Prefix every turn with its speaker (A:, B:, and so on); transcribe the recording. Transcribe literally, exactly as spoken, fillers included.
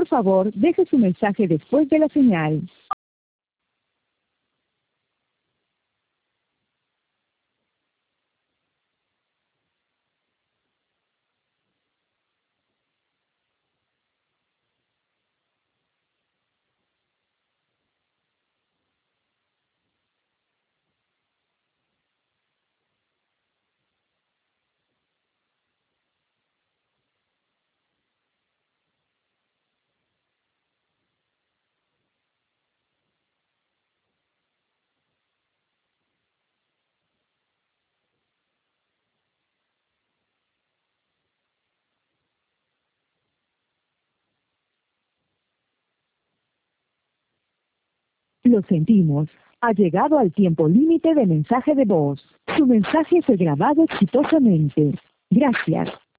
A: favor, deje su mensaje después de la señal. Lo sentimos. Ha llegado al tiempo límite de mensaje de voz. Su mensaje fue grabado exitosamente. Gracias.